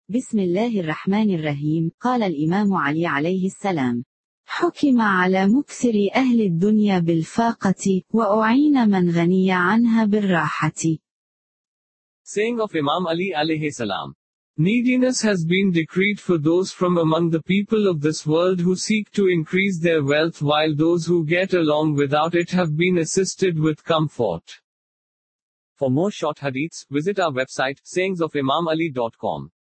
بسم الله الرحمن الرحيم. قال الإمام علي عليه السلام: حكم على مكثر أهل الدنيا بالفاقة، وأعين من غني عنها بالراحة. Saying of Imam Ali alayhi salam. Neediness has been decreed for those from among the people of this world who seek to increase their wealth, while those who get along without it have been assisted with comfort. For more short hadiths, visit our website, sayingsofimamali.com.